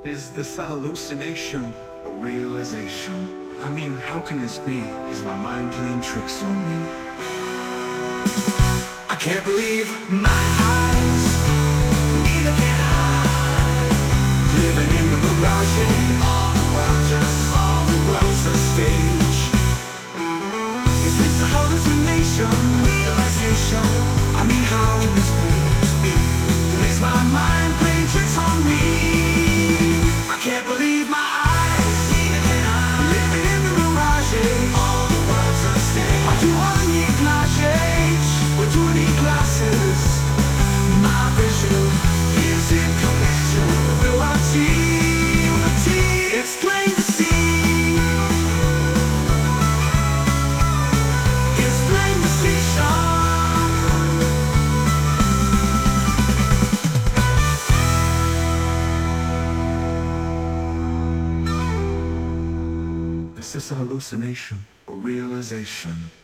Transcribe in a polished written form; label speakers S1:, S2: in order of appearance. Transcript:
S1: Is this a hallucination or realization? I mean, how can this be? Is my mind playing tricks on me? I can't believe my eyes, neither can I. Living in the mirage, and all the world's a stage. Is this a hallucination, realization? I mean, how can this be? Is my mind playing tricks on me? I can't believe my eyes, neither can I. Living in the mirage, all the world's a stage. I do want need glasses, with 20 glasses. My vision is in collision with reality. It's plain to see. It's plain to see, Sean. Is this a hallucination or realization?